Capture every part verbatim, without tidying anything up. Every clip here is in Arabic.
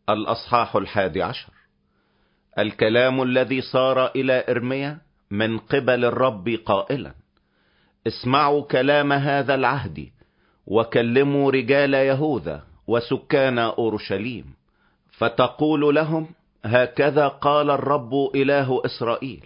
الأصحاح الحادي عشر. الكلام الذي صار إلى إرميا من قبل الرب قائلا: اسمعوا كلام هذا العهد، وكلموا رجال يهوذا وسكان أورشليم، فتقول لهم: هكذا قال الرب إله إسرائيل،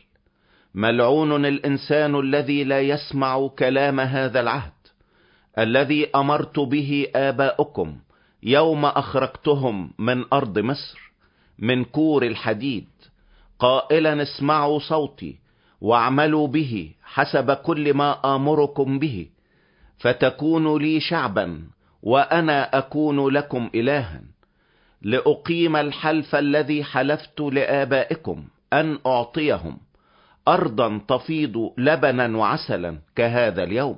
ملعون الإنسان الذي لا يسمع كلام هذا العهد الذي أمرت به آباؤكم يوم أخرجتهم من أرض مصر من كور الحديد، قائلا: اسمعوا صوتي واعملوا به حسب كل ما آمركم به، فتكونوا لي شعبا وأنا أكون لكم إلها، لأقيم الحلف الذي حلفت لآبائكم أن أعطيهم أرضا تفيض لبنا وعسلا كهذا اليوم.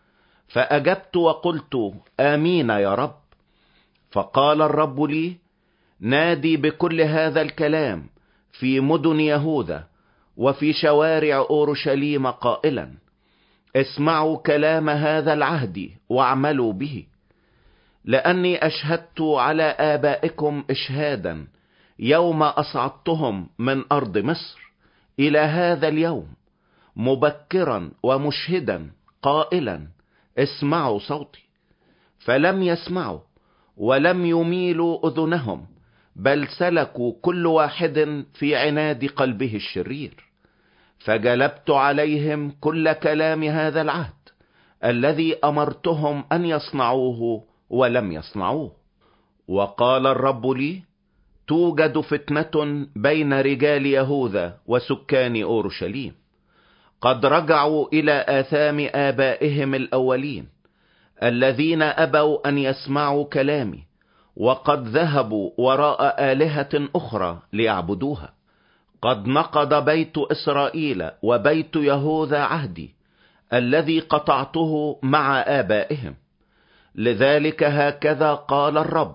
فأجبت وقلت: آمين يا رب. فقال الرب لي: نادي بكل هذا الكلام في مدن يهوذا وفي شوارع أورشليم قائلا: اسمعوا كلام هذا العهد واعملوا به، لأني أشهدت على آبائكم إشهادا يوم أصعدتهم من أرض مصر إلى هذا اليوم، مبكرا ومشهدا قائلا: اسمعوا صوتي. فلم يسمعوا ولم يميلوا أذنهم، بل سلكوا كل واحد في عناد قلبه الشرير. فجلبت عليهم كل كلام هذا العهد الذي أمرتهم أن يصنعوه ولم يصنعوه. وقال الرب لي: توجد فتنة بين رجال يهوذا وسكان أورشليم، قد رجعوا إلى آثام آبائهم الأولين الذين أبوا أن يسمعوا كلامي، وقد ذهبوا وراء آلهة أخرى ليعبدوها. قد نقض بيت إسرائيل وبيت يهوذا عهدي الذي قطعته مع آبائهم. لذلك هكذا قال الرب: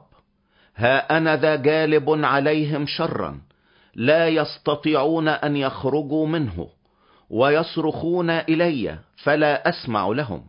ها أنا ذا جالب عليهم شرا لا يستطيعون أن يخرجوا منه، ويصرخون إلي فلا أسمع لهم.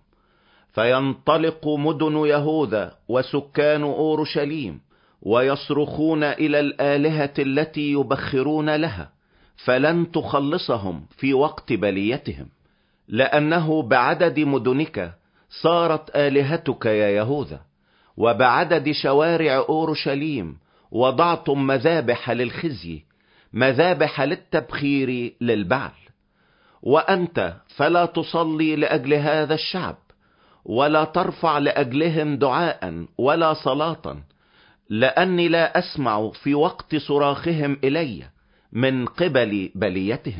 فينطلق مدن يهوذا وسكان أورشليم ويصرخون إلى الآلهة التي يبخرون لها، فلن تخلصهم في وقت بليتهم، لأنه بعدد مدنك صارت آلهتك يا يهوذا، وبعدد شوارع أورشليم وضعتم مذابح للخزي، مذابح للتبخير للبعل. وأنت فلا تصلي لأجل هذا الشعب، ولا ترفع لأجلهم دعاء ولا صلاة، لأني لا أسمع في وقت صراخهم إلي من قبل بليتهم.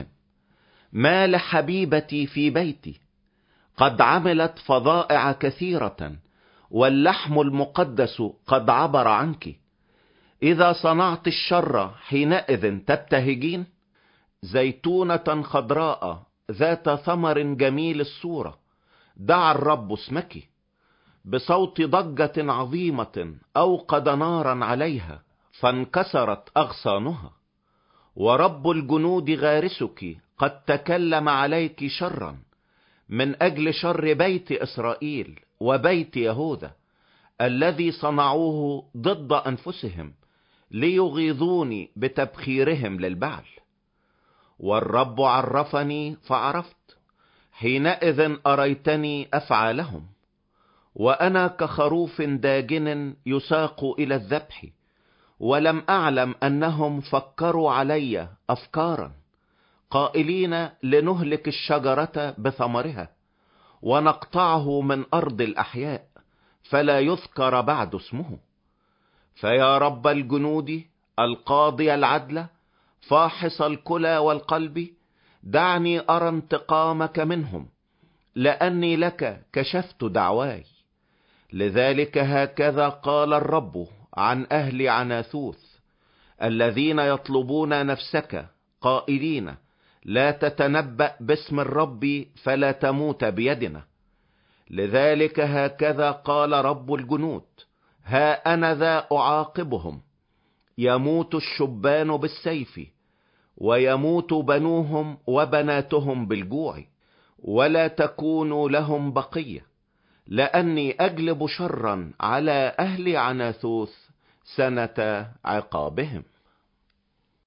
ما لحبيبتي في بيتي، قد عملت فظائع كثيرة، واللحم المقدس قد عبر عنك. إذا صنعت الشر حينئذ تبتهجين؟ زيتونة خضراء ذات ثمر جميل الصورة دعا الرب اسمك، بصوت ضجة عظيمة أوقد نارا عليها فانكسرت أغصانها. ورب الجنود غارسك قد تكلم عليك شرا من أجل شر بيت إسرائيل وبيت يهوذا الذي صنعوه ضد أنفسهم ليغيظوني بتبخيرهم للبعل. والرب عرفني فعرفت، حينئذ أريتني أفعالهم. وأنا كخروف داجن يساق إلى الذبح، ولم أعلم أنهم فكروا علي أفكارا، قائلين: لنهلك الشجرة بثمرها ونقطعه من أرض الأحياء، فلا يذكر بعد اسمه. فيا رب الجنود القاضي العدل فاحص الكلى والقلب، دعني أرى انتقامك منهم، لأني لك كشفت دعواي. لذلك هكذا قال الرب عن أهل عناثوث الذين يطلبون نفسك قائلين: لا تتنبأ باسم الرب فلا تموت بيدنا. لذلك هكذا قال رب الجنود: ها أنا ذا أعاقبهم، يموت الشبان بالسيف، ويموت بنوهم وبناتهم بالجوع، ولا تكون لهم بقية، لأني أجلب شرا على أهل عناثوث سنة عقابهم.